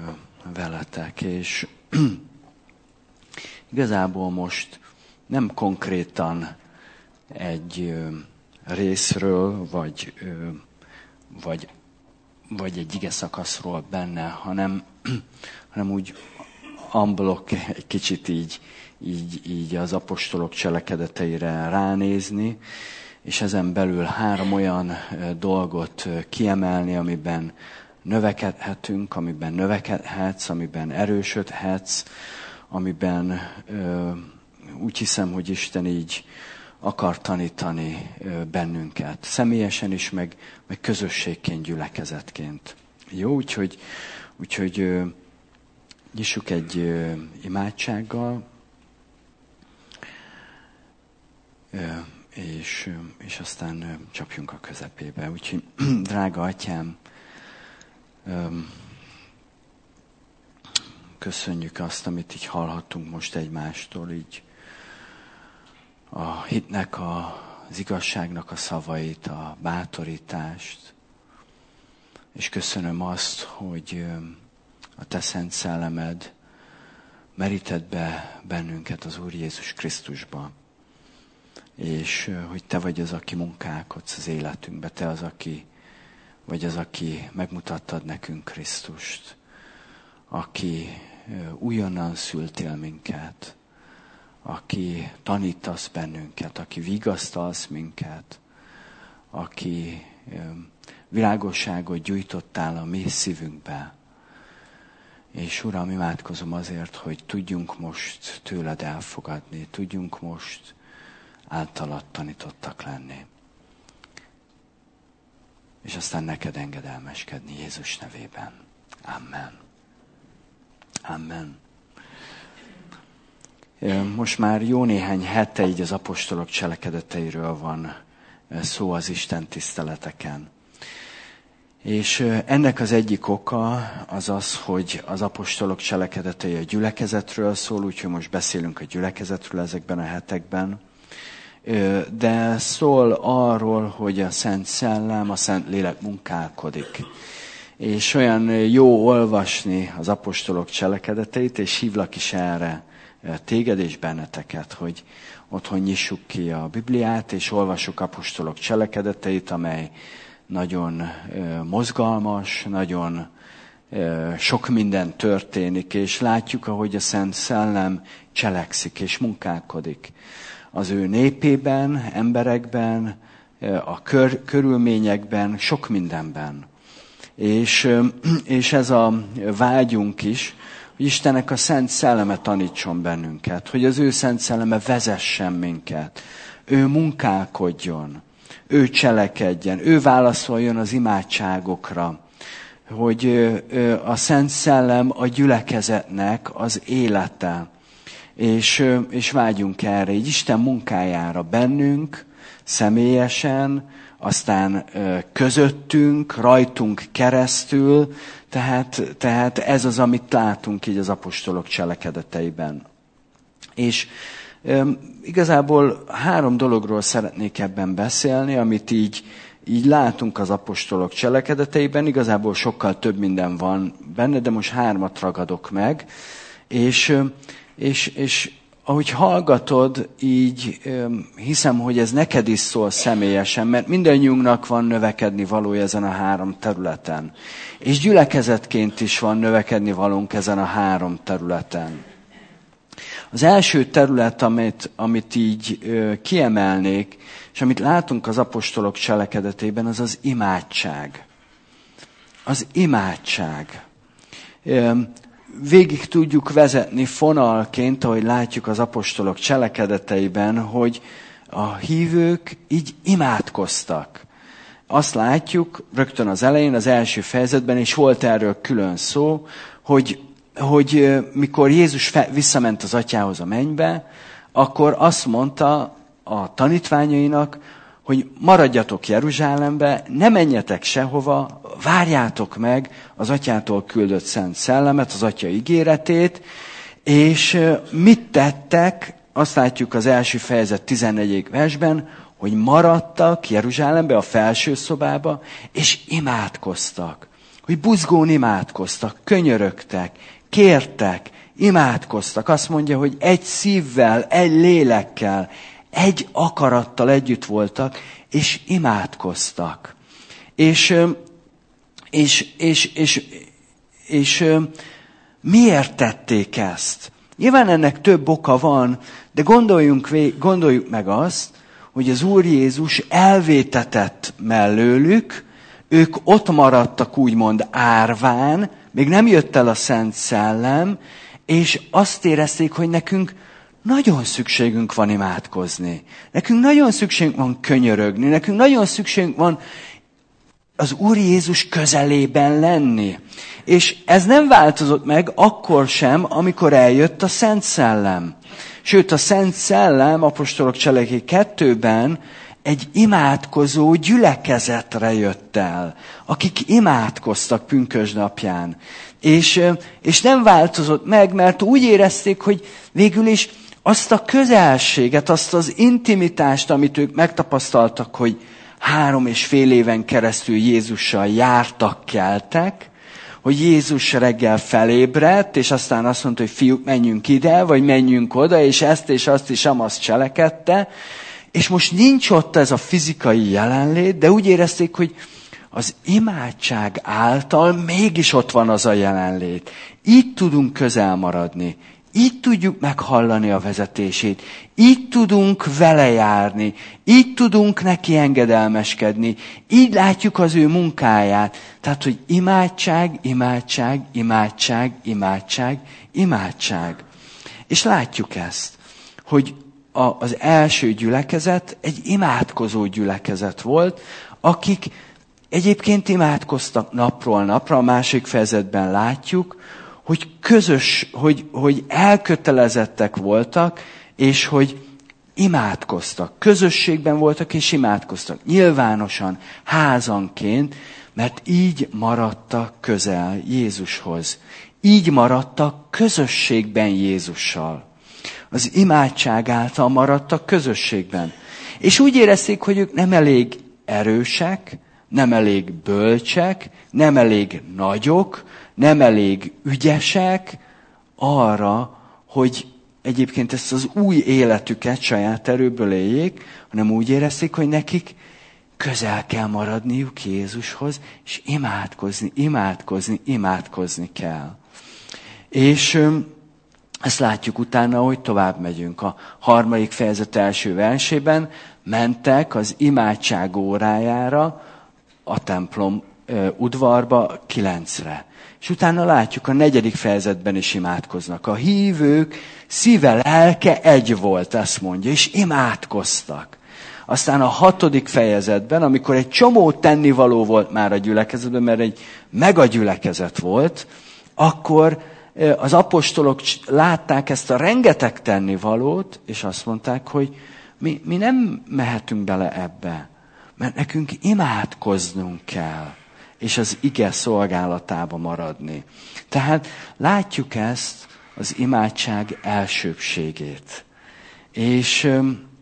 veletek, és igazából most nem konkrétan egy részről, vagy egy ige szakaszról benne, hanem úgy unblock egy kicsit így az apostolok cselekedeteire ránézni, és ezen belül 3 olyan dolgot kiemelni, amiben növekedhetünk, amiben növekedhetsz, amiben erősödhetsz, amiben úgy hiszem, hogy Isten így akar tanítani bennünket. Személyesen is, meg közösségként, gyülekezetként. Jó, úgyhogy nyissuk egy imádsággal, és aztán csapjunk a közepébe. Úgyhogy, drága Atyám, köszönjük azt, amit így hallhattunk most egymástól, így a hitnek, az igazságnak a szavait, a bátorítást. És köszönöm azt, hogy a Te Szent Szellemed merített be bennünket az Úr Jézus Krisztusba. És hogy Te vagy az, aki munkálkodsz az életünkbe. Te az, aki vagy az, aki megmutattad nekünk Krisztust. Aki újonnan szültél minket. Aki tanítasz bennünket, aki vigasztalsz minket, aki világosságot gyújtottál a mi szívünkbe. És Uram, imádkozom azért, hogy tudjunk most tőled elfogadni, tudjunk most általad tanítottak lenni. És aztán neked engedelmeskedni Jézus nevében. Amen. Amen. Most már jó néhány hete így az apostolok cselekedeteiről van szó az Isten tiszteleteken. És ennek az egyik oka az az, hogy az apostolok cselekedetei a gyülekezetről szól, úgyhogy most beszélünk a gyülekezetről ezekben a hetekben. De szól arról, hogy a Szent Szellem, a Szent Lélek munkálkodik. És olyan jó olvasni az apostolok cselekedeteit, és hívlak is erre téged és benneteket, hogy otthon nyissuk ki a Bibliát, és olvassuk apostolok cselekedeteit, amely nagyon mozgalmas, nagyon sok minden történik, és látjuk, ahogy a Szent Szellem cselekszik és munkálkodik. Az ő népében, emberekben, a körülményekben, sok mindenben. És ez a vágyunk is, hogy Istennek a Szent Szelleme tanítson bennünket, hogy az ő Szent Szelleme vezessen minket, ő munkálkodjon, ő cselekedjen, ő válaszoljon az imádságokra, hogy a Szent Szellem a gyülekezetnek az élete, és vágyunk erre, így Isten munkájára bennünk, személyesen, aztán közöttünk, rajtunk keresztül, tehát ez az, amit látunk így az apostolok cselekedeteiben. És igazából 3 dologról szeretnék ebben beszélni, amit így látunk az apostolok cselekedeteiben. Igazából sokkal több minden van benne, de most 3-at ragadok meg. És ahogy hallgatod, így hiszem, hogy ez neked is szól személyesen, mert mindannyiunknak van növekedni valója ezen a 3 területen. És gyülekezetként is van növekedni valónk ezen a 3 területen. Az első terület, amit így kiemelnék, és amit látunk az apostolok cselekedetében, az az imádság. Az imádság. Végig tudjuk vezetni fonalként, ahogy látjuk az apostolok cselekedeteiben, hogy a hívők így imádkoztak. Azt látjuk rögtön az elején, az első fejezetben, és volt erről külön szó, hogy mikor Jézus visszament az atyához a mennybe, akkor azt mondta a tanítványainak, hogy maradjatok Jeruzsálembe, ne menjetek sehova, várjátok meg az atyától küldött Szent Szellemet, az atya ígéretét, és mit tettek, azt látjuk az első fejezet 14. versben, hogy maradtak Jeruzsálembe, a felső szobába, és imádkoztak. hogy buzgón imádkoztak, könyörögtek, kértek, imádkoztak. Azt mondja, hogy egy szívvel, egy lélekkel, egy akarattal együtt voltak, és imádkoztak. És miért tették ezt? Nyilván ennek több oka van, de gondoljuk meg azt, hogy az Úr Jézus elvétetett mellőlük, ők ott maradtak úgymond árván, még nem jött el a Szent Szellem, és azt érezték, hogy nekünk nagyon szükségünk van imádkozni. Nekünk nagyon szükségünk van könyörögni, nekünk nagyon szükségünk van az Úr Jézus közelében lenni. És ez nem változott meg akkor sem, amikor eljött a Szent Szellem. Sőt, a Szent Szellem apostolok cselekedetei 2-ben egy imádkozó gyülekezetre jött el, akik imádkoztak pünkösdnapján. És nem változott meg, mert úgy érezték, hogy végül is azt a közelséget, azt az intimitást, amit ők megtapasztaltak, hogy 3,5 éven keresztül Jézussal jártak, keltek, hogy Jézus reggel felébredt, és aztán azt mondta, hogy fiúk, menjünk ide, vagy menjünk oda, és ezt és azt és amazt cselekedte, és most nincs ott ez a fizikai jelenlét, de úgy érezték, hogy az imádság által mégis ott van az a jelenlét. Így tudunk közel maradni. Így tudjuk meghallani a vezetését. Így tudunk vele járni. Így tudunk neki engedelmeskedni. Így látjuk az ő munkáját. Tehát, hogy imádság, imádság, imádság, imádság, imádság. És látjuk ezt, hogy az első gyülekezet egy imádkozó gyülekezet volt, akik egyébként imádkoztak napról napra, a másik fejezetben látjuk, hogy hogy elkötelezettek voltak, és hogy imádkoztak. Közösségben voltak, és imádkoztak. Nyilvánosan, házanként, mert így maradtak közel Jézushoz. Így maradtak közösségben Jézussal. Az imádság által maradtak közösségben. És úgy érezték, hogy ők nem elég erősek, nem elég bölcsek, nem elég nagyok, nem elég ügyesek arra, hogy egyébként ezt az új életüket saját erőből éljék, hanem úgy érezték, hogy nekik közel kell maradniuk Jézushoz, és imádkozni kell. És ezt látjuk utána, hogy tovább megyünk. A 3. fejezet első versében mentek az imádság órájára a templom udvarba 9-re. És utána látjuk, a 4. fejezetben is imádkoznak. A hívők szíve, lelke egy volt, ezt mondja, és imádkoztak. Aztán a 6. fejezetben, amikor egy csomó tennivaló volt már a gyülekezetben, mert egy megagyülekezet volt, akkor az apostolok látták ezt a rengeteg tennivalót, és azt mondták, hogy mi nem mehetünk bele ebbe, mert nekünk imádkoznunk kell, és az ige szolgálatába maradni. Tehát látjuk ezt, az imádság elsőbbségét. És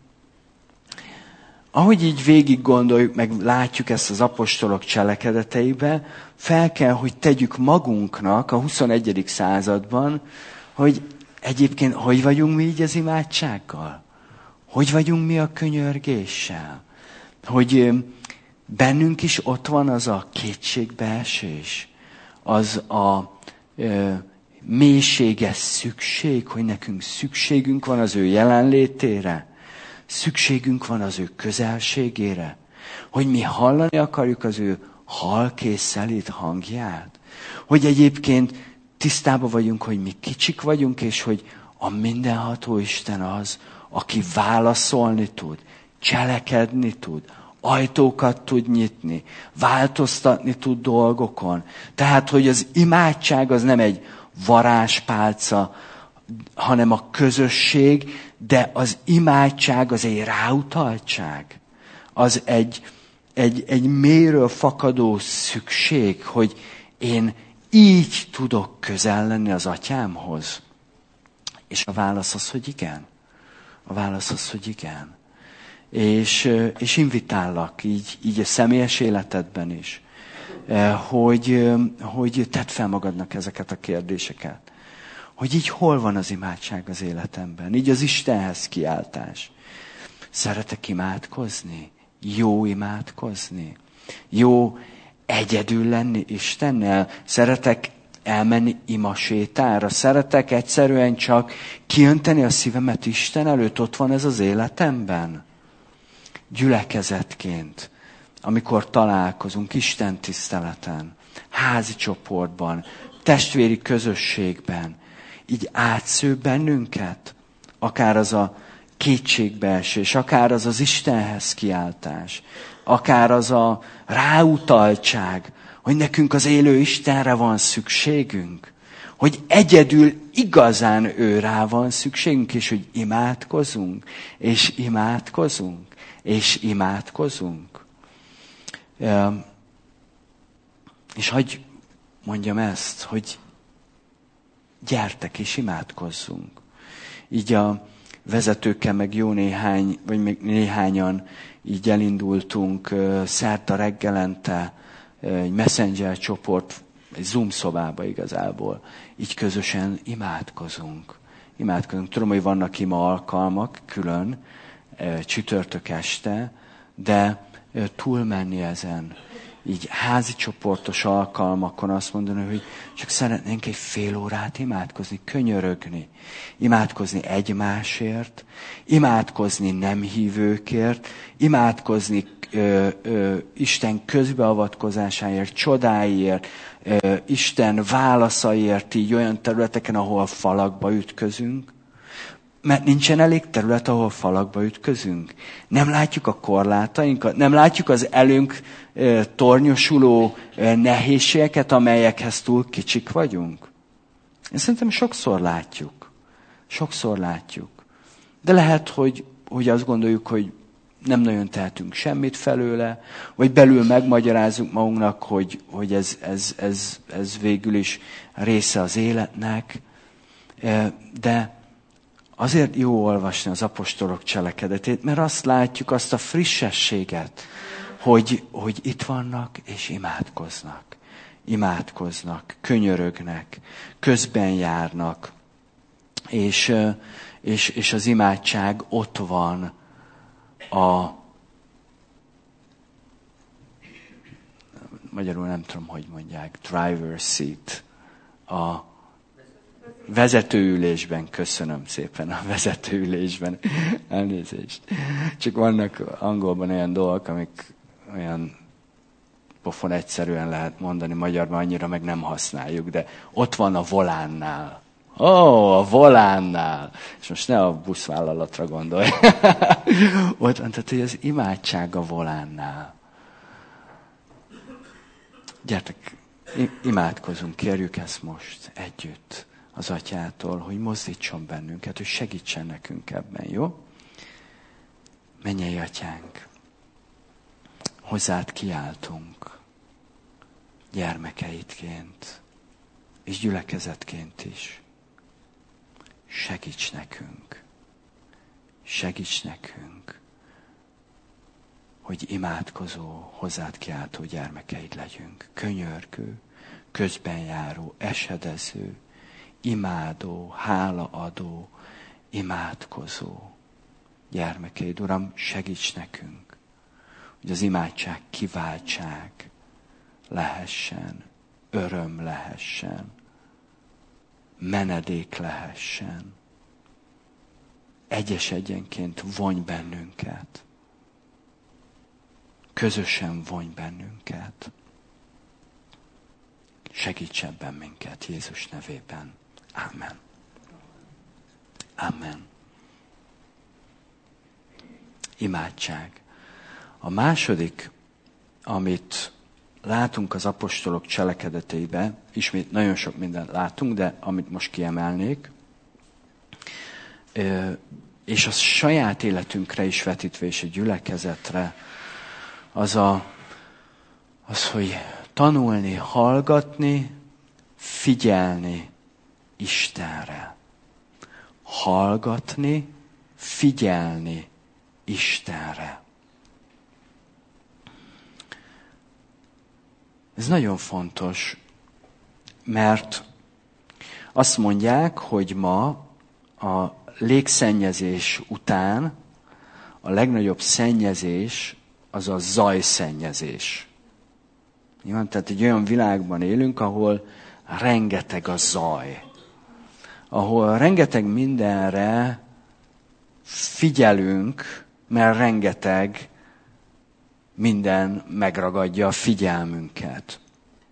ahogy így végig gondoljuk, meg látjuk ezt az apostolok cselekedeteibe, fel kell, hogy tegyük magunknak a 21. században, hogy egyébként hogy vagyunk mi így az imádsággal? Hogy vagyunk mi a könyörgéssel? Hogy bennünk is ott van az a kétségbeesés, az a mélységes szükség, hogy nekünk szükségünk van az ő jelenlétére, szükségünk van az ő közelségére, hogy mi hallani akarjuk az ő halkész szelíd hangját, hogy egyébként tisztában vagyunk, hogy mi kicsik vagyunk, és hogy a mindenható Isten az, aki válaszolni tud, cselekedni tud, ajtókat tud nyitni, változtatni tud dolgokon. Tehát, hogy az imádság az nem egy varázspálca, hanem a közösség, de az imádság az egy ráutaltság. Az egy mélyről fakadó szükség, hogy én így tudok közel lenni az atyámhoz. És a válasz az, hogy igen. A válasz az, hogy igen. És invitállak így a személyes életedben is. hogy tedd fel magadnak ezeket a kérdéseket. Hogy így hol van az imádság az életemben? Így az Istenhez kiáltás. Szeretek imádkozni? Jó imádkozni? Jó egyedül lenni Istennel? Szeretek elmenni imasétára? Szeretek egyszerűen csak kiönteni a szívemet Isten előtt? Ott van ez az életemben? Gyülekezetként, amikor találkozunk Isten tiszteleten, házi csoportban, testvéri közösségben, így átsző bennünket, akár az a kétségbeesés, akár az az Istenhez kiáltás, akár az a ráutaltság, hogy nekünk az élő Istenre van szükségünk, hogy egyedül igazán ő rá van szükségünk, és hogy imádkozunk, és imádkozunk, és imádkozunk. És hagyj mondjam ezt, hogy gyertek és imádkozzunk. Így a vezetőkkel meg jó néhány, vagy még néhányan így elindultunk szerda reggelente egy messenger csoport, egy Zoom szobába igazából. Így közösen imádkozunk. Tudom, hogy vannak ima alkalmak külön, csütörtök este, de túlmenni ezen. Így házi csoportos alkalmakon azt mondani, hogy csak szeretnénk egy fél órát imádkozni, könyörögni. Imádkozni egymásért, imádkozni nem hívőkért, imádkozni Isten közbeavatkozásáért, csodáiért, Isten válaszaiért így olyan területeken, ahol falakba ütközünk. Mert nincsen elég terület, ahol falakba ütközünk. Nem látjuk a korlátainkat, nem látjuk az elünk tornyosuló nehézségeket, amelyekhez túl kicsik vagyunk. Én szerintem sokszor látjuk. De lehet, hogy azt gondoljuk, hogy nem nagyon tehetünk semmit felőle, vagy belül megmagyarázzuk magunknak, hogy ez végül is része az életnek. De azért jó olvasni az apostolok cselekedetét, mert azt látjuk, azt a frissességet, hogy itt vannak és imádkoznak, könyörögnek, közben járnak, és az imádság ott van magyarul nem tudom, hogy mondják, driver's seat, a vezetőülésben, köszönöm szépen, a vezetőülésben. Elnézést. Csak vannak angolban olyan dolgok, amik olyan pofon egyszerűen lehet mondani, magyarban annyira meg nem használjuk, de ott van a volánnál. A volánnál. És most ne a buszvállalatra gondolj. Ott van, tehát, hogy az imádság a volánnál. Gyertek, imádkozunk, kérjük ezt most együtt az Atyától, hogy mozdítson bennünket, hogy segítsen nekünk ebben, jó? Mennyei Atyánk, hozzád kiáltunk, gyermekeidként, és gyülekezetként is. Segíts nekünk, hogy imádkozó, hozzád kiáltó gyermekeid legyünk. Könyörgő, közbenjáró, esedező, imádó, hálaadó, imádkozó gyermekeid. Uram, segíts nekünk, hogy az imádság kiváltság lehessen, öröm lehessen, menedék lehessen. Egyenként vonj bennünket. Közösen vonj bennünket. Segíts ebben minket Jézus nevében. Amen. Amen. Imádság. A második, amit látunk az apostolok cselekedeteiben, ismét nagyon sok mindent látunk, de amit most kiemelnék, és a saját életünkre is vetítve, és a gyülekezetre, az, hogy tanulni, hallgatni, figyelni Istenre. Hallgatni, figyelni Istenre. Ez nagyon fontos, mert azt mondják, hogy ma a légszennyezés után a legnagyobb szennyezés az a zajszennyezés. Tehát egy olyan világban élünk, ahol rengeteg a zaj. Ahol rengeteg mindenre figyelünk, mert rengeteg minden megragadja a figyelmünket.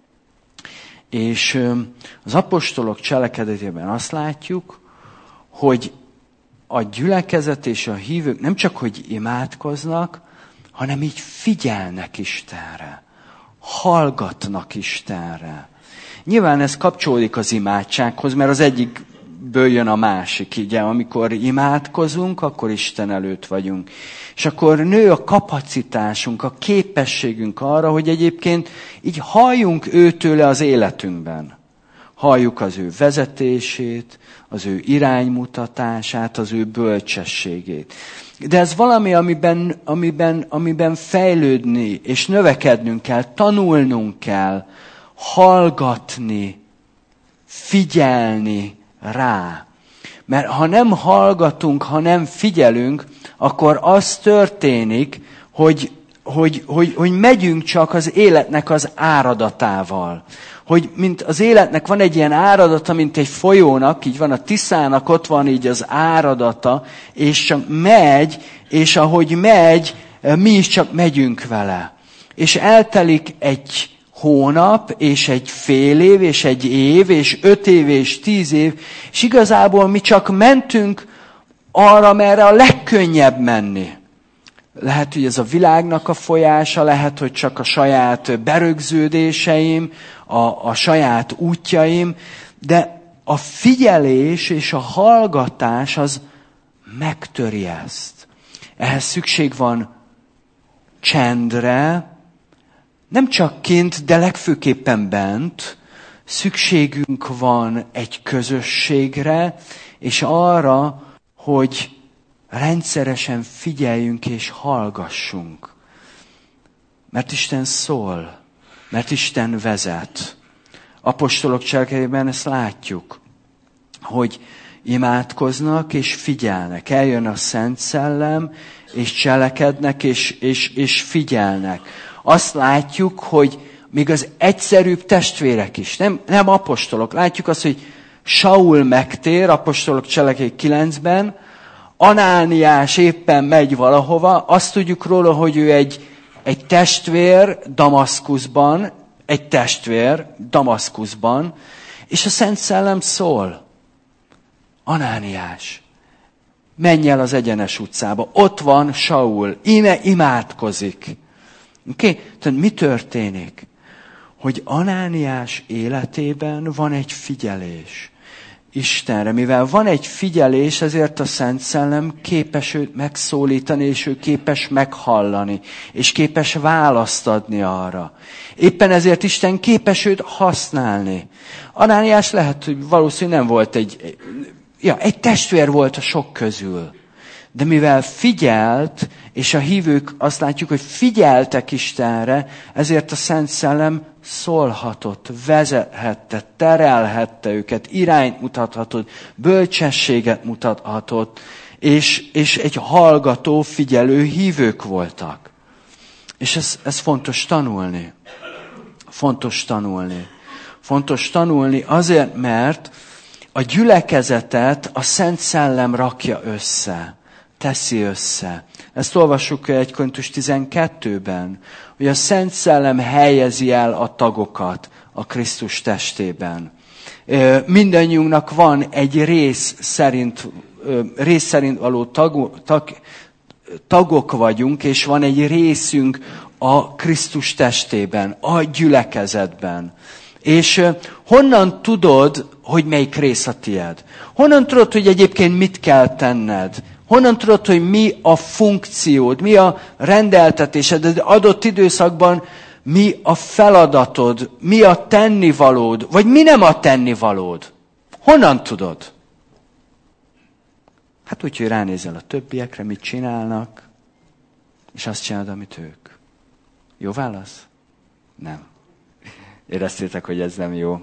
És az apostolok cselekedetében azt látjuk, hogy a gyülekezet és a hívők nem csak, hogy imádkoznak, hanem így figyelnek Istenre, hallgatnak Istenre. Nyilván ez kapcsolódik az imádsághoz, mert az egyikből jön a másik. Ugye, amikor imádkozunk, akkor Isten előtt vagyunk. És akkor nő a kapacitásunk, a képességünk arra, hogy egyébként így halljunk őtőle az életünkben. Halljuk az ő vezetését, az ő iránymutatását, az ő bölcsességét. De ez valami, amiben fejlődni és növekednünk kell, tanulnunk kell, hallgatni, figyelni rá. Mert ha nem hallgatunk, ha nem figyelünk, akkor az történik, hogy megyünk csak az életnek az áradatával. Hogy mint az életnek van egy ilyen áradata, mint egy folyónak, így van a Tiszának, ott van így az áradata, és csak megy, és ahogy megy, mi is csak megyünk vele. És eltelik egy hónap, és egy fél év, és egy év, és 5 év, és 10 év, és igazából mi csak mentünk arra, merre a legkönnyebb menni. Lehet, hogy ez a világnak a folyása, lehet, hogy csak a saját berögződéseim, a saját útjaim, de a figyelés és a hallgatás az megtöri ezt. Ehhez szükség van csendre, nem csak kint, de legfőképpen bent. Szükségünk van egy közösségre, és arra, hogy rendszeresen figyeljünk és hallgassunk. Mert Isten szól, mert Isten vezet. Apostolok cselekedetében ezt látjuk, hogy imádkoznak és figyelnek. Eljön a Szent Szellem, és cselekednek és figyelnek. Azt látjuk, hogy még az egyszerűbb testvérek is, nem apostolok. Látjuk azt, hogy Saul megtér, apostolok cselekedet 9-ben, Anániás éppen megy valahova, azt tudjuk róla, hogy ő egy testvér Damaszkuszban, és a Szent Szellem szól. Anániás, menj el az egyenes utcába, ott van Saul, íme imádkozik. Okay? Tehát mi történik? Hogy Anániás életében van egy figyelés Istenre. Mivel van egy figyelés, ezért a Szent Szellem képes őt megszólítani, és ő képes meghallani, és képes választ adni arra. Éppen ezért Isten képes őt használni. Anániás lehet, hogy valószínűleg nem volt egy testvér volt a sok közül. De mivel figyelt, és a hívők azt látjuk, hogy figyeltek Istenre, ezért a Szent Szellem szólhatott, vezethette, terelhette őket, irányt mutathatott, bölcsességet mutathatott, és egy hallgató, figyelő hívők voltak. És ez fontos tanulni. Fontos tanulni. Fontos tanulni azért, mert a gyülekezetet a Szent Szellem rakja össze. Teszi össze. Ezt olvassuk 1 Korintus 12-ben, hogy a Szent Szellem helyezi el a tagokat a Krisztus testében. Mindannyiunknak van egy rész szerint való tagok vagyunk, és van egy részünk a Krisztus testében, a gyülekezetben. És honnan tudod, hogy melyik rész a tied? Honnan tudod, hogy egyébként mit kell tenned? Honnan tudod, hogy mi a funkciód, mi a rendeltetésed, az adott időszakban mi a feladatod, mi a tennivalód, vagy mi nem a tennivalód? Honnan tudod? Hát úgy, hogy ránézel a többiekre, mit csinálnak, és azt csinálod, amit ők. Jó válasz? Nem. Éreztétek, hogy ez nem jó.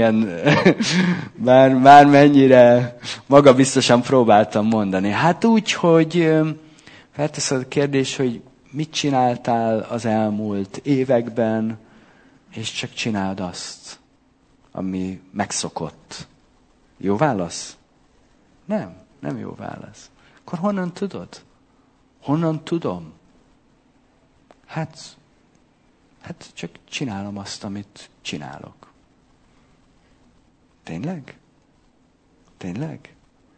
Bármennyire magabiztosan próbáltam mondani. Hát úgy, hogy felteszed a kérdés, hogy mit csináltál az elmúlt években, és csak csináld azt, ami megszokott. Jó válasz? Nem jó válasz. Akkor honnan tudod? Honnan tudom? Hát csak csinálom azt, amit csinálok. Tényleg? Tényleg?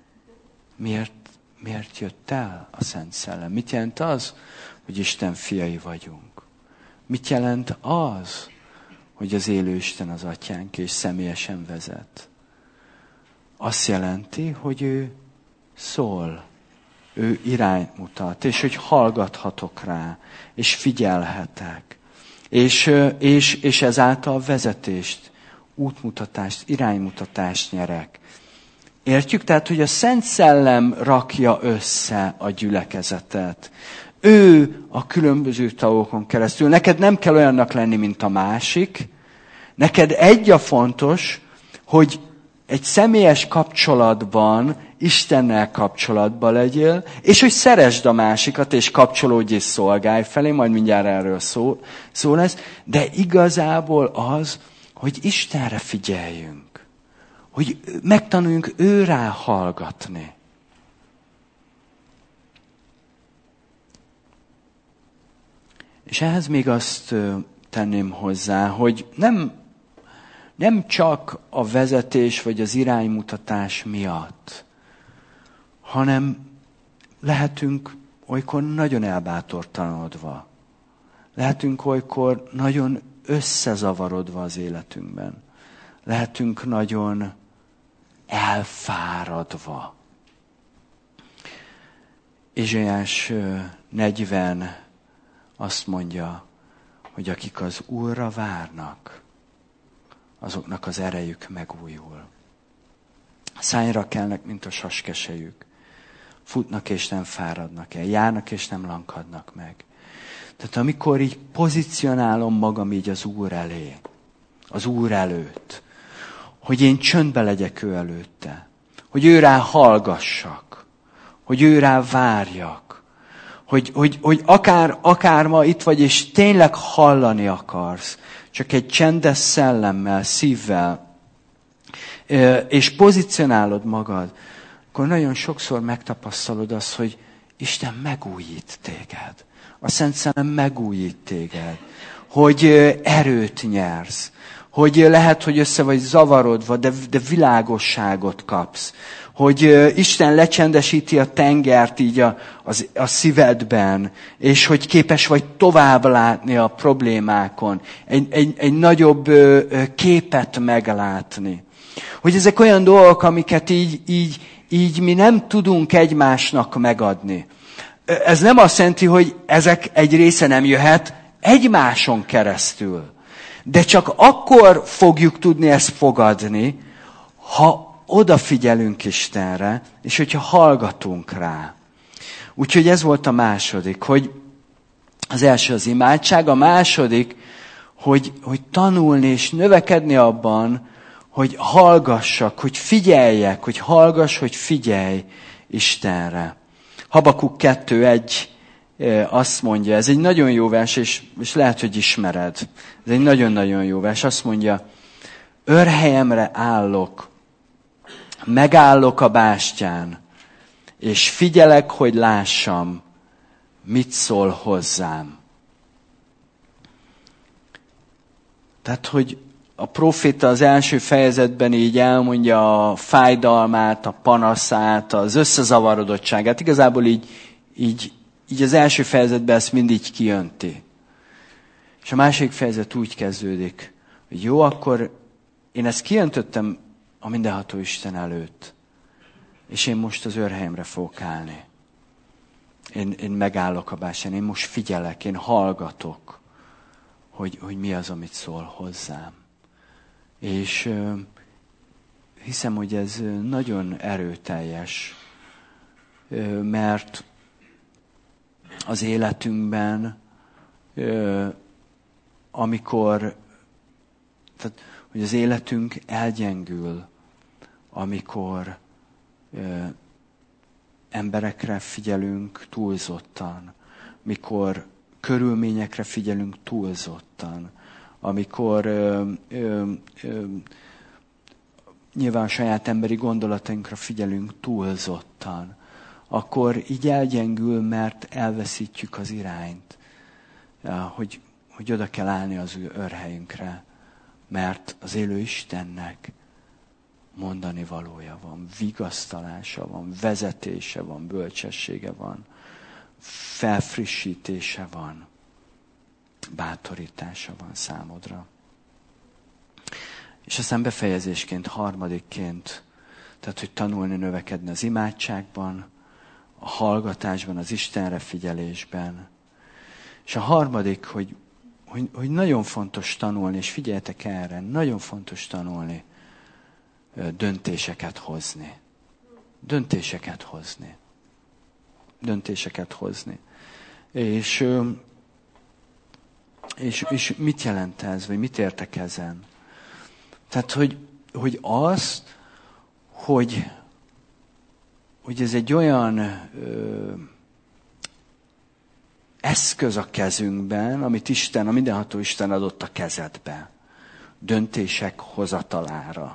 Miért jött el a Szent Szellem? Mit jelent az, hogy Isten fiai vagyunk? Mit jelent az, hogy az élő Isten az Atyánk, és személyesen vezet? Azt jelenti, hogy ő szól, ő irányt mutat, és hogy hallgathatok rá, és figyelhetek. És ezáltal vezetést, útmutatást, iránymutatást nyerek. Értjük? Tehát, hogy a Szent Szellem rakja össze a gyülekezetet. Ő a különböző tagokon keresztül. Neked nem kell olyannak lenni, mint a másik. Neked egy a fontos, hogy egy személyes kapcsolatban, Istennel kapcsolatban legyél, és hogy szeresd a másikat, és kapcsolódj és szolgálj felé, majd mindjárt erről szó lesz, de igazából az, hogy Istenre figyeljünk, hogy megtanuljunk őrá hallgatni. És ehhez még azt tenném hozzá, hogy nem csak a vezetés vagy az iránymutatás miatt, hanem lehetünk olykor nagyon elbátortalanodva. Lehetünk olykor nagyon összezavarodva az életünkben. Lehetünk nagyon elfáradva. Ézsaiás 40 azt mondja, hogy akik az Úrra várnak, azoknak az erejük megújul. Szányra kelnek, mint a saskesejük. Futnak és nem fáradnak el, járnak és nem lankadnak meg. Tehát amikor így pozícionálom magam így az Úr elé, az Úr előtt, hogy én csöndbe legyek ő előtte, hogy ő rá hallgassak, hogy ő rá várjak, hogy akár ma itt vagy, és tényleg hallani akarsz, csak egy csendes szellemmel, szívvel, és pozícionálod magad, akkor nagyon sokszor megtapasztalod azt, hogy Isten megújít téged. A Szent Szellem megújít téged. Hogy erőt nyersz. Hogy lehet, hogy össze vagy zavarodva, de világosságot kapsz. Hogy Isten lecsendesíti a tengert így a szívedben, és hogy képes vagy tovább látni a problémákon. Egy nagyobb képet meglátni. Hogy ezek olyan dolgok, amiket így mi nem tudunk egymásnak megadni. Ez nem azt jelenti, hogy ezek egy része nem jöhet egymáson keresztül. De csak akkor fogjuk tudni ezt fogadni, ha odafigyelünk Istenre, és hogyha hallgatunk rá. Úgyhogy ez volt a második, hogy az első az imádság, a második, hogy tanulni és növekedni abban, hogy hallgassak, hogy figyeljek, hogy hallgass, hogy figyelj Istenre. Habakuk 2:1 azt mondja, ez egy nagyon jó vers, és lehet, hogy ismered. Ez egy nagyon-nagyon jó vers. Azt mondja, őrhelyemre állok, megállok a bástyán, és figyelek, hogy lássam, mit szól hozzám. Tehát, hogy a próféta az első fejezetben így elmondja a fájdalmát, a panaszát, az összezavarodottságát. Igazából így az első fejezetben ezt mindig kijönti. És a második fejezet úgy kezdődik, hogy jó, akkor én ezt kijöntöttem a mindenható Isten előtt, és én most az őrhelyemre fogok állni. Én megállok a bástyán, én most figyelek, én hallgatok, hogy mi az, amit szól hozzám. És hiszem, hogy ez nagyon erőteljes, mert az életünkben, amikor Tehát, hogy az életünk elgyengül, amikor emberekre figyelünk túlzottan, mikor körülményekre figyelünk túlzottan, amikor nyilván saját emberi gondolatainkra figyelünk túlzottan, akkor így elgyengül, mert elveszítjük az irányt, hogy oda kell állni az őrhelyünkre, mert az élő Istennek mondani valója van, vigasztalása van, vezetése van, bölcsessége van, felfrissítése van, bátorítása van számodra. És aztán befejezésként, harmadikként, tehát, hogy tanulni, növekedni az imádságban, a hallgatásban, az Istenre figyelésben. És a harmadik, hogy nagyon fontos tanulni, és figyeljetek erre, nagyon fontos tanulni, döntéseket hozni. Döntéseket hozni. Döntéseket hozni. És mit jelent ez, vagy mit értek ezen? Tehát, hogy azt, hogy ez egy olyan eszköz a kezünkben, amit Isten, a mindenható Isten adott a kezedbe. Döntések hozatalára.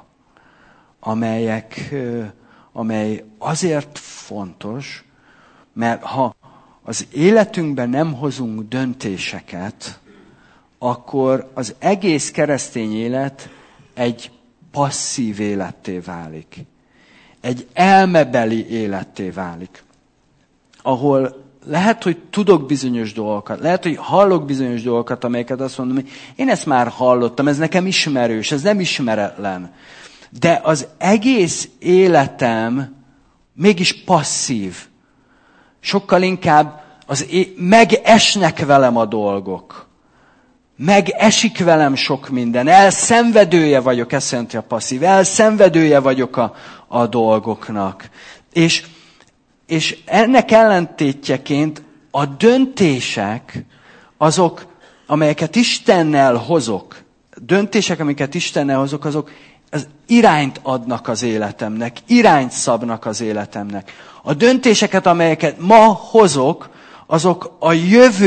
Amely azért fontos, mert ha az életünkben nem hozunk döntéseket, akkor az egész keresztény élet egy passzív életté válik. Egy elmebeli életté válik. Ahol lehet, hogy tudok bizonyos dolgokat, lehet, hogy hallok bizonyos dolgokat, amelyeket azt mondom, hogy én ezt már hallottam, ez nekem ismerős, ez nem ismeretlen. De az egész életem mégis passzív. Sokkal inkább megesnek velem a dolgok. Megesik velem sok minden. Elszenvedője vagyok, ezt jelenti a passzív. Elszenvedője vagyok a dolgoknak. És ennek ellentétjeként a döntések, azok, amelyeket Istennel hozok, azok az irányt adnak az életemnek, irányt szabnak az életemnek. A döntéseket, amelyeket ma hozok, azok a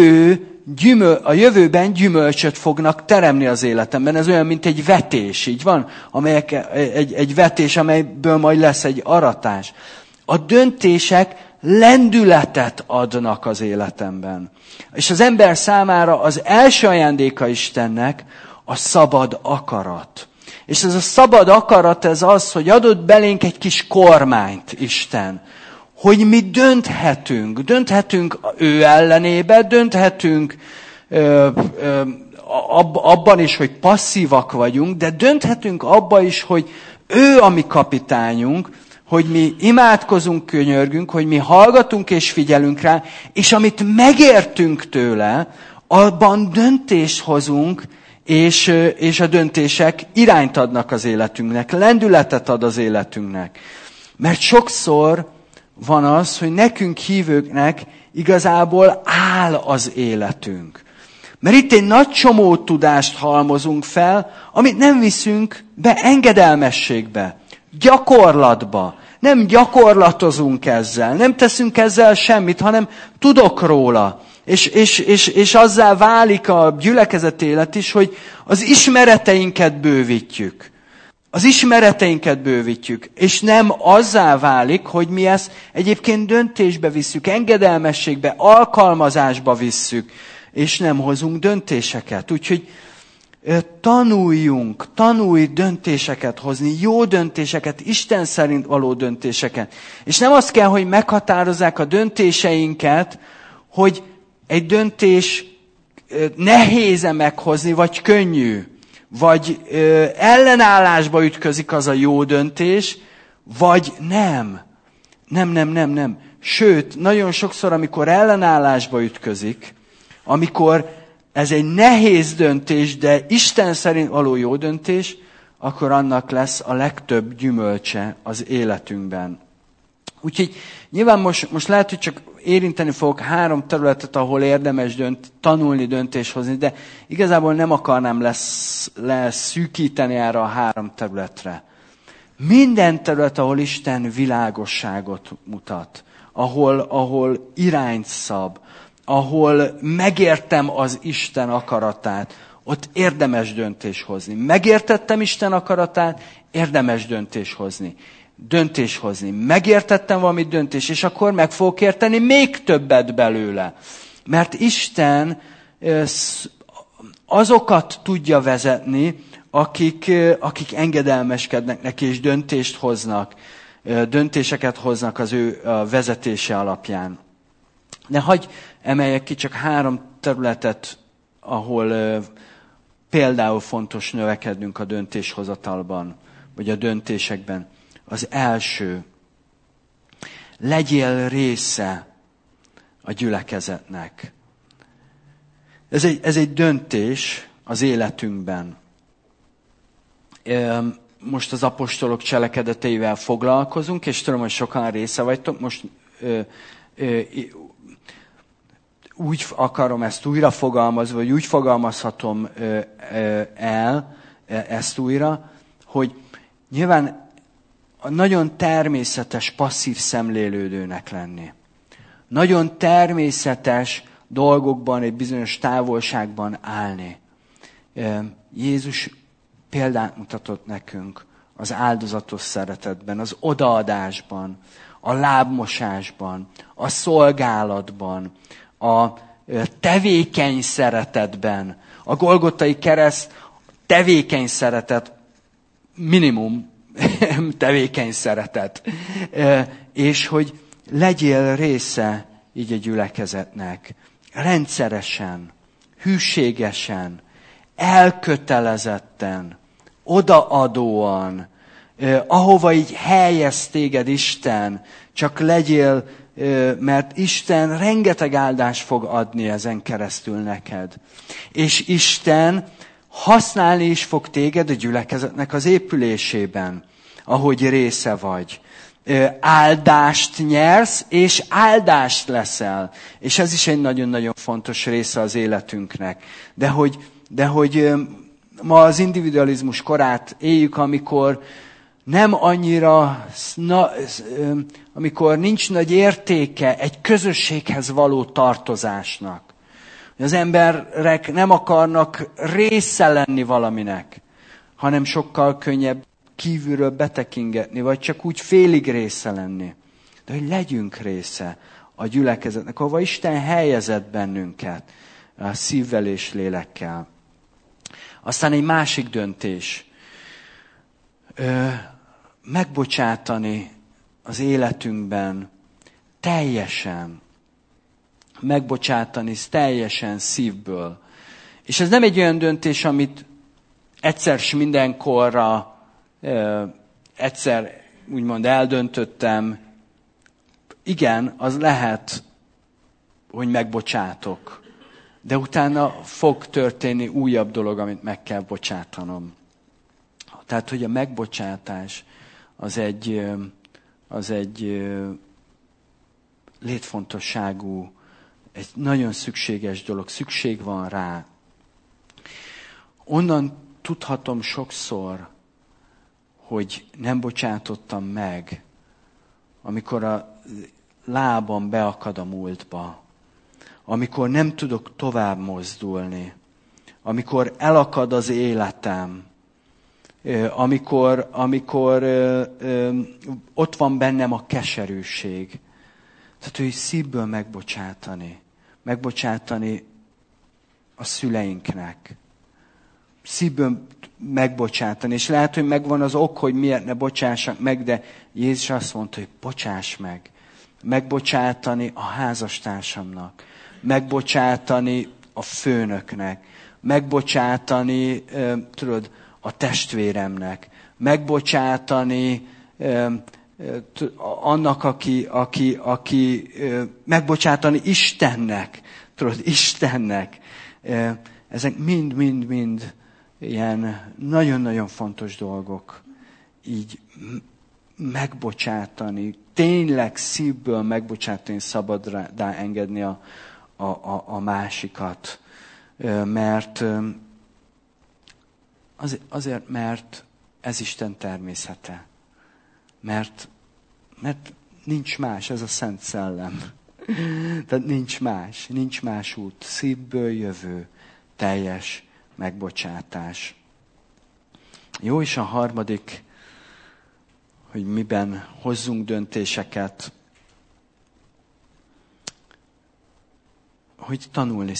jövőben gyümölcsöt fognak teremni az életemben. Ez olyan, mint egy vetés, így van? Egy vetés, amelyből majd lesz egy aratás. A döntések lendületet adnak az életemben. És az ember számára az első ajándéka Istennek a szabad akarat. És ez a szabad akarat, ez az, hogy adott belénk egy kis kormányt Isten. Hogy mi dönthetünk. Dönthetünk ő ellenébe, dönthetünk abban is, hogy passzívak vagyunk, de dönthetünk abban is, hogy ő a mi kapitányunk, hogy mi imádkozunk, könyörgünk, hogy mi hallgatunk és figyelünk rá, és amit megértünk tőle, abban döntést hozunk, és a döntések irányt adnak az életünknek, lendületet ad az életünknek. Mert sokszor van az, hogy nekünk hívőknek igazából áll az életünk. Mert itt egy nagy csomó tudást halmozunk fel, amit nem viszünk be engedelmességbe, gyakorlatba. Nem gyakorlatozunk ezzel, nem teszünk ezzel semmit, hanem tudok róla. És azzá válik a gyülekezet élet is, hogy az ismereteinket bővítjük. Az ismereteinket bővítjük. És nem azzá válik, hogy mi ezt egyébként döntésbe visszük, engedelmességbe, alkalmazásba visszük, és nem hozunk döntéseket. Úgyhogy tanulj döntéseket hozni, jó döntéseket, Isten szerint való döntéseket. És nem azt kell, hogy meghatározzák a döntéseinket, hogy egy döntés nehéz-e meghozni, vagy könnyű, vagy ellenállásba ütközik az a jó döntés, vagy nem. Nem. Sőt, nagyon sokszor, amikor ellenállásba ütközik, amikor ez egy nehéz döntés, de Isten szerint való jó döntés, akkor annak lesz a legtöbb gyümölcse az életünkben. Úgyhogy nyilván most lehet, hogy csak érinteni fogok 3 területet, ahol érdemes tanulni, döntéshozni, de igazából nem akarnám leszűkíteni erre a 3 területre. Minden terület, ahol Isten világosságot mutat, ahol irányt szab, ahol megértem az Isten akaratát, ott érdemes döntés hozni. Megértettem Isten akaratát, érdemes döntés hozni. Megértettem valamit, döntés, és akkor meg fogok érteni még többet belőle. Mert Isten azokat tudja vezetni, akik engedelmeskednek neki, és döntéseket hoznak az ő vezetése alapján. De hagyj emeljek ki csak 3 területet, ahol például fontos növekednünk a döntéshozatalban, vagy a döntésekben. Az első, legyél része a gyülekezetnek. Ez egy döntés az életünkben. Most az apostolok cselekedeteivel foglalkozunk, és tudom, hogy sokan része vagytok. Most úgy akarom ezt újra fogalmazni, vagy úgy fogalmazhatom el ezt újra, hogy nyilván nagyon természetes passzív szemlélődőnek lenni. Nagyon természetes dolgokban, egy bizonyos távolságban állni. Jézus példát mutatott nekünk az áldozatos szeretetben, az odaadásban, a lábmosásban, a szolgálatban, a tevékeny szeretetben. A Golgotai kereszt tevékeny szeretet, minimum tevékeny szeretet. És hogy legyél része így a gyülekezetnek. Rendszeresen, hűségesen, elkötelezetten, odaadóan, ahova így helyez téged Isten, csak legyél, mert Isten rengeteg áldást fog adni ezen keresztül neked. És Isten használni is fog téged a gyülekezetnek az épülésében, ahogy része vagy. Áldást nyersz, és áldást leszel. És ez is egy nagyon-nagyon fontos része az életünknek. De hogy ma az individualizmus korát éljük, amikor nem annyira, amikor nincs nagy értéke egy közösséghez való tartozásnak. Az emberek nem akarnak része lenni valaminek, hanem sokkal könnyebb kívülről betekingetni, vagy csak úgy félig része lenni. De hogy legyünk része a gyülekezetnek, ahova Isten helyezett bennünket, a szívvel és lélekkel. Aztán egy másik döntés. Megbocsátani az életünkben teljesen. Megbocsátani teljesen szívből. És ez nem egy olyan döntés, amit egyszer s mindenkorra egyszer úgymond eldöntöttem. Igen, az lehet, hogy megbocsátok. De utána fog történni újabb dolog, amit meg kell bocsátanom. Tehát, hogy a megbocsátás az egy létfontosságú, egy nagyon szükséges dolog. Szükség van rá. Onnan tudhatom sokszor, hogy nem bocsátottam meg, amikor a lábam beakad a múltba, amikor nem tudok tovább mozdulni, amikor elakad az életem, amikor ott van bennem a keserűség. Tehát, hogy szívből megbocsátani a szüleinknek. Szívből megbocsátani. És lehet, hogy megvan az ok, hogy miért ne bocsássak meg, de Jézus azt mondta, hogy bocsáss meg. Megbocsátani a házastársamnak. Megbocsátani a főnöknek. Megbocsátani, a testvéremnek. Megbocsátani annak, aki megbocsátani Istennek. Istennek. Ezek mind ilyen nagyon-nagyon fontos dolgok. Így megbocsátani, tényleg szívből megbocsátani, szabadra engedni a másikat. Mert azért, mert ez Isten természete. Mert nincs más, ez a Szent Szellem. Tehát nincs más út. Szívből jövő teljes megbocsátás. Jó, és a harmadik, hogy miben hozzunk döntéseket, hogy tanulni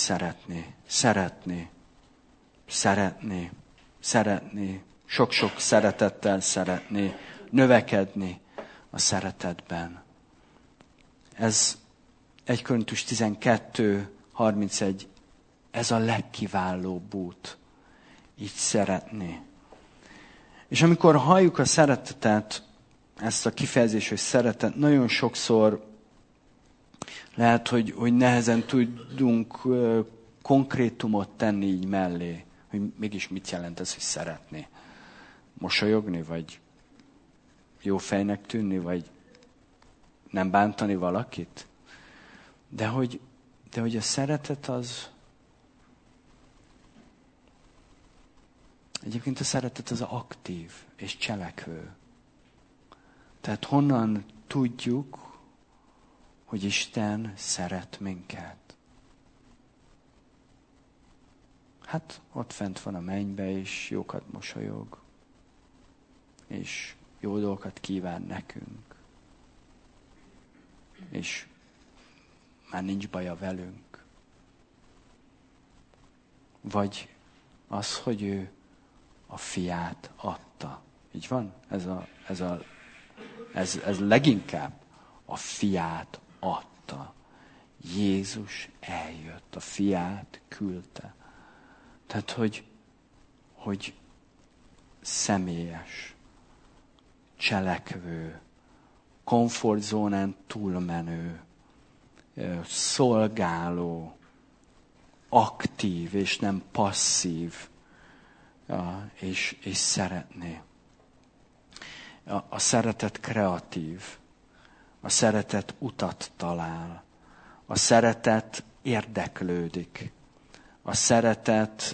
szeretni, sok-sok szeretettel szeretni, növekedni a szeretetben. Ez 1 Korintus 12:31, ez a legkiválóbb út, így szeretni. És amikor halljuk a szeretetet, ezt a kifejezést, hogy szeretet, nagyon sokszor lehet, hogy nehezen tudunk konkrétumot tenni így mellé, hogy mégis mit jelent ez, hogy szeretni. Mosolyogni, vagy jó fejnek tűnni, vagy nem bántani valakit. De hogy a szeretet az... Egyébként a szeretet az aktív és cselekvő. Tehát honnan tudjuk, hogy Isten szeret minket? Hát ott fent van a mennybe, és jókat mosolyog, és jó dolgokat kíván nekünk, és már nincs baja velünk. Vagy az, hogy ő a fiát adta. Így van? Ez leginkább a fiát adta. Jézus eljött, a fiát küldte. Tehát, hogy személyes, cselekvő, komfortzónán túlmenő, szolgáló, aktív és nem passzív, és szeretné. A szeretet kreatív, a szeretet utat talál, a szeretet érdeklődik, a szeretet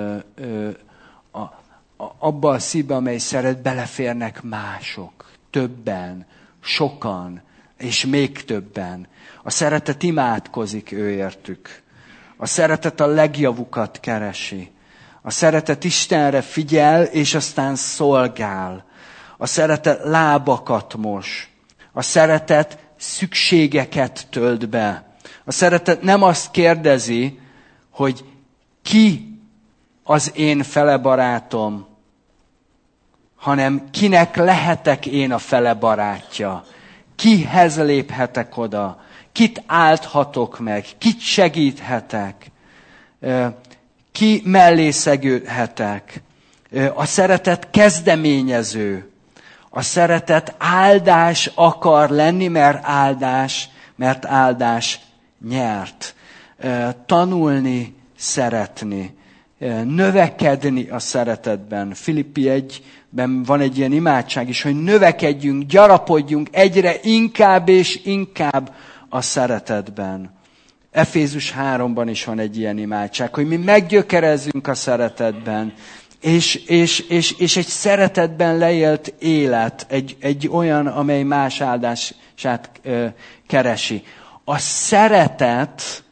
abba a szívbe, amely szeret, beleférnek mások, többen, sokan, és még többen. A szeretet imádkozik őértük. A szeretet a legjavukat keresi. A szeretet Istenre figyel, és aztán szolgál. A szeretet lábakat mos. A szeretet szükségeket tölt be. A szeretet nem azt kérdezi, hogy ki az én fele barátom, hanem kinek lehetek én a fele barátja. Kihez léphetek oda, kit álthatok meg, kit segíthetek, ki mellé szegődhetek. A szeretet kezdeményező. A szeretet áldás akar lenni, mert áldás nyert. Tanulni, szeretni. Növekedni a szeretetben. Filippi 1-ben van egy ilyen imádság is, hogy növekedjünk, gyarapodjunk egyre inkább és inkább a szeretetben. Efézus 3-ban is van egy ilyen imádság, hogy mi meggyökerezzünk a szeretetben, és egy szeretetben leélt élet, egy olyan, amely más áldását keresi. A szeretet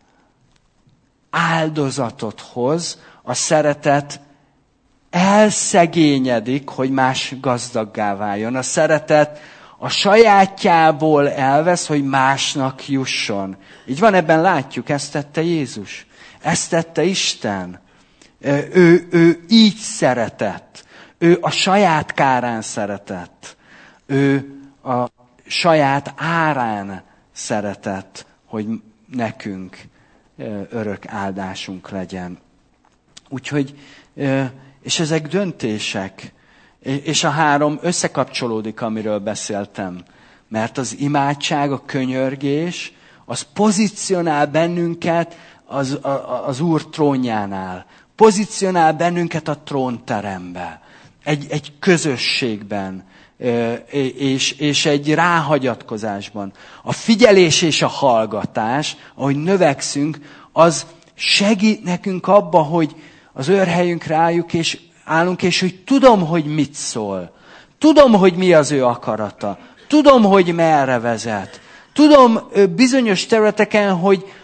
áldozatot hoz, a szeretet elszegényedik, hogy más gazdaggá váljon. A szeretet a sajátjából elvesz, hogy másnak jusson. Így van, ebben látjuk, ezt tette Jézus. Ezt tette Isten. Ő így szeretett. Ő a saját kárán szeretett. Ő a saját árán szeretett, hogy nekünk örök áldásunk legyen. Úgyhogy, és ezek döntések, és a 3 összekapcsolódik, amiről beszéltem. Mert az imádság, a könyörgés, az pozícionál bennünket az Úr trónjánál. Pozícionál bennünket a trónterembe. Egy közösségben. és egy ráhagyatkozásban. A figyelés és a hallgatás, ahogy növekszünk, az segít nekünk abba, hogy az őrhelyünkre állunk, és hogy tudom, hogy mit szól. Tudom, hogy mi az ő akarata. Tudom, hogy merre vezet. Tudom bizonyos területeken,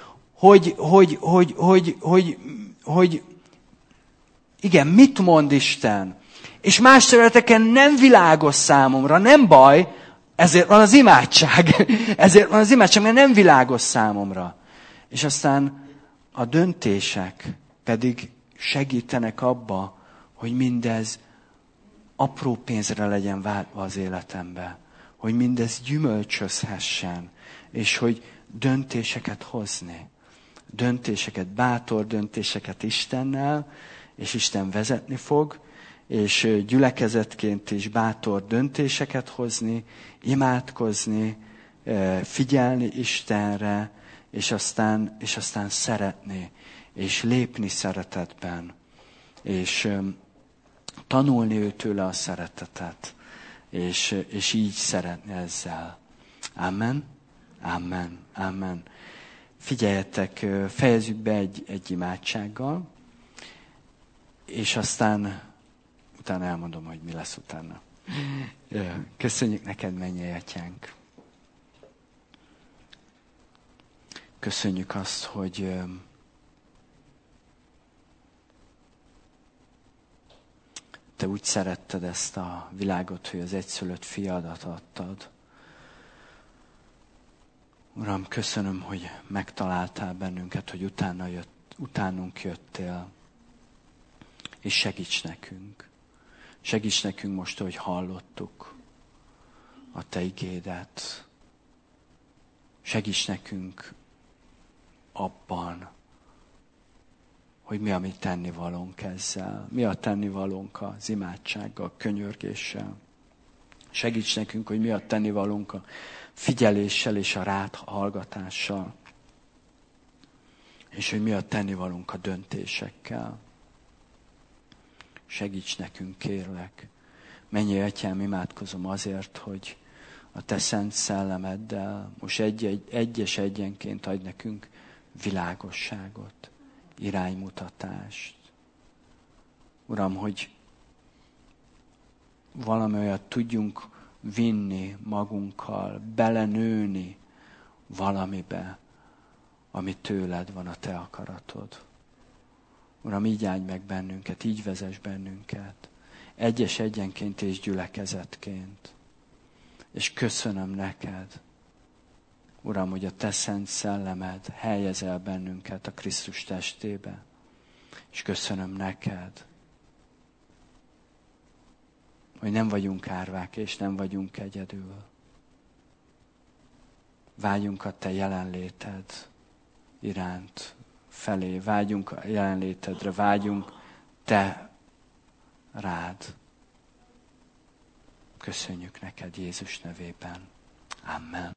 hogy igen, mit mond Isten. És más területeken nem világos számomra, nem baj, ezért van az imádság. Ezért van az imádság, mert nem világos számomra. És aztán a döntések pedig segítenek abba, hogy mindez apró pénzre legyen váltva az életembe. Hogy mindez gyümölcsözhessen. És hogy döntéseket hozni. Bátor döntéseket Istennel, és Isten vezetni fog, és gyülekezetként is bátor döntéseket hozni, imádkozni, figyelni Istenre, és aztán szeretni, és lépni szeretetben, és tanulni őtőle a szeretetet, és így szeretni ezzel. Amen? Amen. Amen. Figyeljetek, fejezzük be egy imádsággal, és aztán utána elmondom, hogy mi lesz utána. Köszönjük neked, mennyei Atyánk. Köszönjük azt, hogy te úgy szeretted ezt a világot, hogy az egyszülött fiadat adtad. Uram, köszönöm, hogy megtaláltál bennünket, hogy utánunk jöttél. És segíts nekünk. Segíts nekünk most, hogy hallottuk a te igédet. Segíts nekünk abban, hogy mi a mi tennivalónk ezzel. Mi a tennivalónk az imádsággal, a könyörgéssel. Segíts nekünk, hogy mi a tennivalónk a figyeléssel és a rád hallgatással. És hogy mi a tennivalónk a döntésekkel. Segíts nekünk, kérlek. Mennyei Atyám, imádkozom azért, hogy a te szent szellemeddel most egyes egyenként adj nekünk világosságot, iránymutatást. Uram, hogy valami olyat tudjunk vinni magunkkal, belenőni valamibe, ami tőled van, a te akaratod. Uram, így áldj meg bennünket, így vezess bennünket, egyes egyenként és gyülekezetként. És köszönöm neked, Uram, hogy a te szent szellemed helyez el bennünket a Krisztus testébe. És köszönöm neked, hogy nem vagyunk árvák és nem vagyunk egyedül. Vágyunk a te jelenléted iránt felé, vágyunk a jelenlétedre, vágyunk te rád. Köszönjük neked Jézus nevében. Amen.